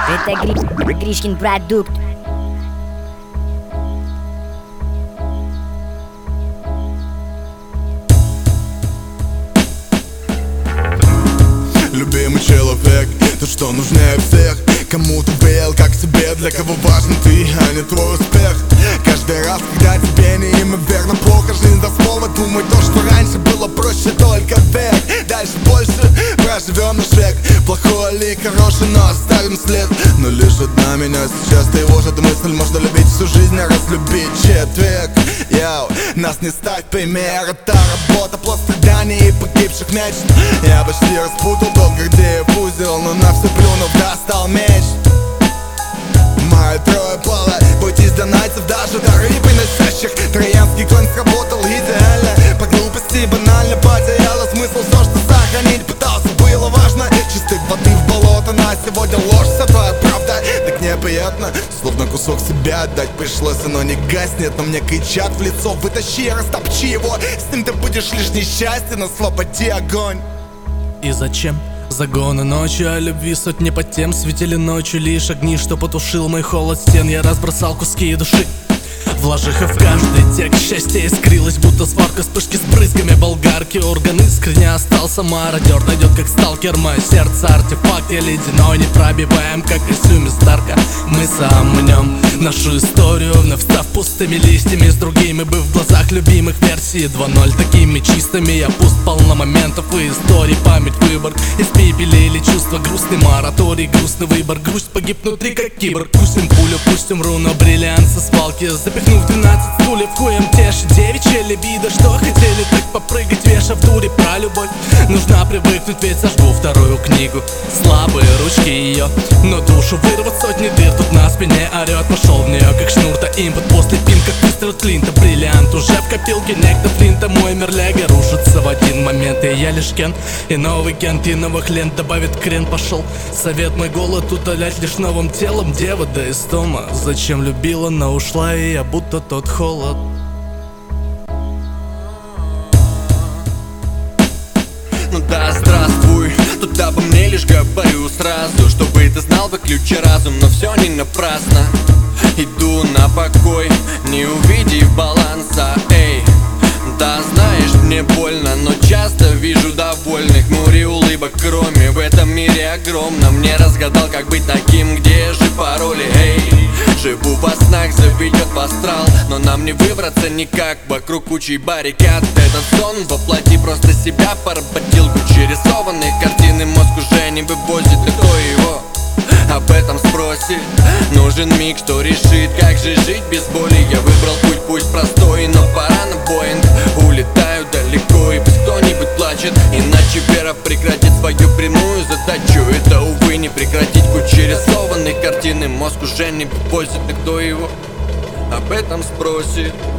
Это Гришкин продукт. Любимый человек, то, что нужнее всех. Кому-то верил как себе, для кого важен ты, а не твой успех. Каждый раз, когда тебе неимоверно плохо, жизнь даст повод думать то, что раньше было проще, только век. Дальше больше проживем наш век. Плохой или хороший, но оставим след. Но лишь одна меня сейчас тревожит мысль: можно любить всю жизнь, а разлюбить четверг. Йоу, нас не ставь пример. Это работа, плод страданий и погибших мечт. Я почти распутал тот Гордеев узел, но на все плюнув достал меч. Мои трое пало, бойтесь донайцев, даже дары приносящих. Троянский конь сработал идеально. По глупости банально потеряла смысл. Все, что сохранить пытался, было важно. Чистой воды в болото, на сегодня ложь, вся твоя правда. Так неприятно, словно кусок себя отдать пришлось. Оно не гаснет, но мне кричат в лицо: вытащи, растопчи его. С ним ты будешь лишь несчастен, на свободе огонь. И зачем? Загоны ночью о любви сотни по тем. Светили ночью лишь огни, что потушил мой холод стен. Я разбросал куски души, вложив их в каждый текст. Счастье искрилось, будто сварка вспышки с брызгами болгарки. Орган искренне остался, мародер найдет как сталкер. Мое сердце артефакт, я ледяной, не пробиваем, как костюме Старка. Мы сомнем нашу историю, вновь став пустыми листьями, с другими бы в глазах любимых версии 2.0 такими чистыми. Я пуст, полно моментов и историй. Память, выбор, испепелили чувства. Грустный мораторий, грустный выбор. Грусть погиб внутри, как киборг. Пустим пулю, пустим руну, бриллиант со свалки. Запихнув 12 стульев, хуем теши девичья либидо. Что хотели так попрыгать, веша в дуре про любовь. Нужно привыкнуть, ведь сожгу вторую книгу. Слабые ручки ее, но душу вырвать сотни дыр. Тут на спине орет, пошел в нее как шнур-то импот. После пин, как выстрел Клинта. Бриллиант уже в копилке, некто Флинта. Мой мир Лего рушится в один момент. И я лишь Кен, и новый Кент, и новых лент добавит крен. Пошел совет мой голод утолять лишь новым телом. Дева да истома, зачем любила, но ушла, и я будто тот холод. Ну да, здравствуй, тут обо мне лишь говорю сразу, чтобы ты знал, выключи разум, но все не напрасно. Иду на покой, не увидев баланса, эй. Да, знаешь, мне больно, но часто вижу довольных. Море улыбок, кроме в этом мире огромно. Мне разгадал, как быть таким, где же пароли, эй. Живу во снах, заведет в астрал, но нам не выбраться никак. Вокруг кучи баррикад. Этот сон воплоти просто себя поработил. Куча рисованных картин, и мозг уже не вывозит. И кто его об этом спросит? Нужен миг, что решит, как же жить без боли. Я выбрал путь, пусть простой, но пора на Боинг. Улетаю далеко, и пусть кто-нибудь плачет, иначе вера прекратит свою прямую задачу. Это, увы, не прекратить. Куча рисованных картин, и мозг уже не вывозит. И кто его об этом спросит?